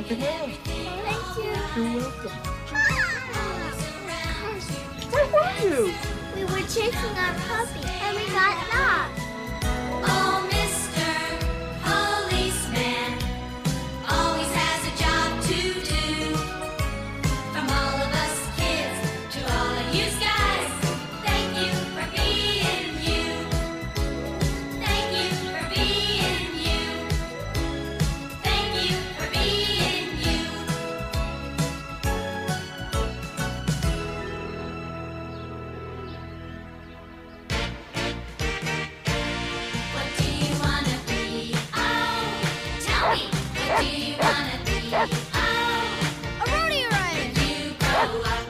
hand. Thank you. You're welcome. Where were you? We were chasing our puppy and we got lost. Oh, Mr. Policeman always has a job to do. From all of us kids to all of you guys, thank you for being you. Thank you for being you. Thank you for being you. What do you wanna be? Oh, tell me. What do you wanna be? Oh, A rodeo rider. when you grow up.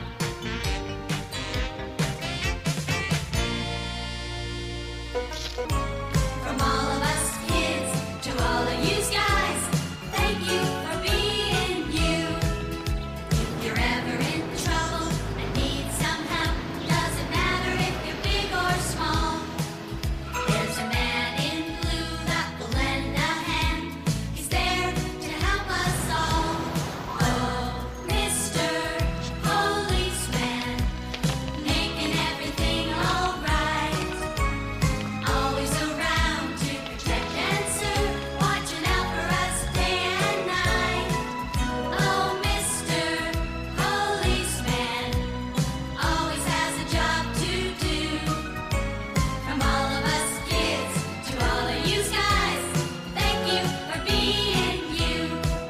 From all of us kids to all of you guys, thank you for being you. If you're ever in trouble and need some help, doesn't matter if you're big or small. There's a man in blue that will lend a hand. He's there to help us all. Oh, Mr. Policeman, making everything alright. Always around to protect and serve, watching out for us day and night. Oh, Mr. Policeman always has a job to do. From all of us kids to all of you guys, thank you for being you.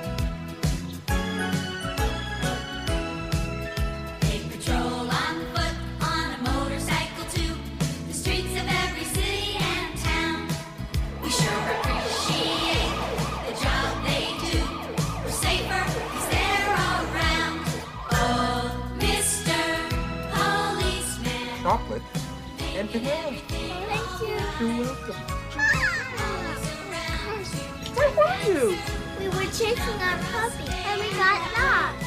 They patrol on foot, on a motorcycle too, the streets of every city and town. We sure appreciate the job they do. We're safer 'cause they're around. Oh, Mr. Policeman. Chocolate and banana. Thank you. You're welcome. Always around to Where were you? We were chasing our puppy and we got lost.